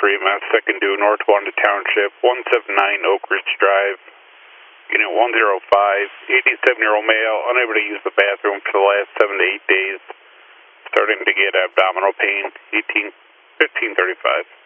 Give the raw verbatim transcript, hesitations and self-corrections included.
three, Mass second due, North Wanda Township, one seven nine Oak Ridge Drive. Unit one zero five, eighty-seven-year-old male, unable to use the bathroom for the last seven to eight days. Starting to get abdominal pain, eighteen fifteen thirty-five.